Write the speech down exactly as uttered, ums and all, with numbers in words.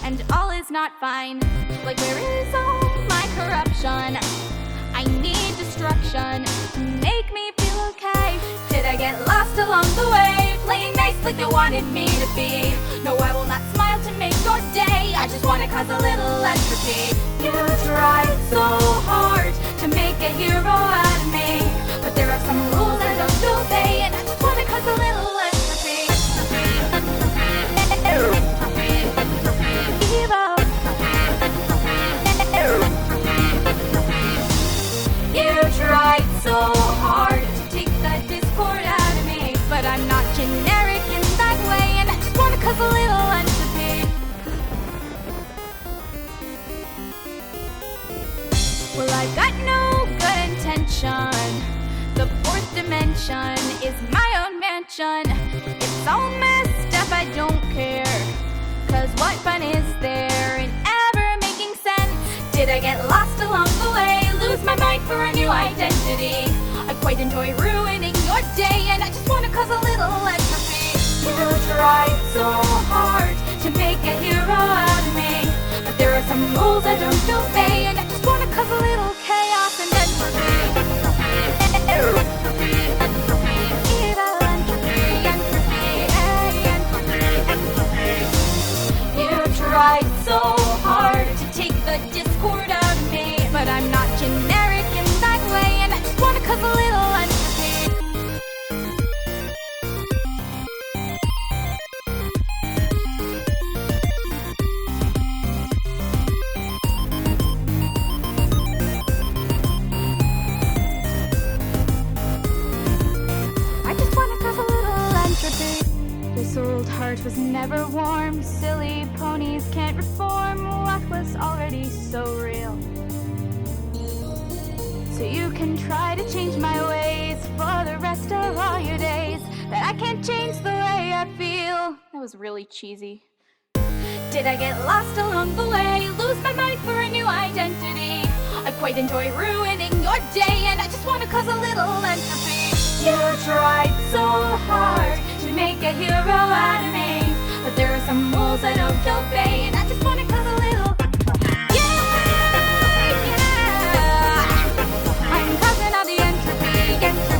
and all is not fine. Like, where is all my corruption? I need destruction to make me feel okay. Did I get lost along the way, playing nice like you wanted me to be? No, I will not smile to make your day, I just wanna cause a little entropy. You tried so hard to make a hero out of me, but there are some rules I don't obey, and I just wanna cause a little entropy. Evil. You tried so hard to take the discord out of me, but I'm not generic in that way, and I just wanna cause a little entropy. Well, I've got no good intention. The fourth dimension is my own mansion. It's all messed up, I don't care, cause what fun is there in ever making sense? Did I get lost along the way, lose my mind for a new identity? I quite enjoy ruining your day, and I just wanna cause a little entropy. You tried so hard to make a hero out of me, but there are some rules I don't obey, and I just wanna cause a little chaos and entropy. Entropy, entropy, evil entropy, entropy, hey, entropy, entropy. You tried so hard to take the discord out of me, but I'm not generic in that way, and I just wanna cause a little entropy. I just wanna cause a little entropy. This old heart was never warm. Silly ponies can't reform what was already so real. So you can try to change my ways for the rest of all your days, but I can't change the way I feel. That was really cheesy. Did I get lost along the way, lose my mind for a new identity? I quite enjoy ruining your day, and I just wanna cause a little entropy. You tried so hard to make a hero out of me, but there are some rules I don't obey, and I just wanna cause a little. Yeah, yeah. I'm causing all the entropy.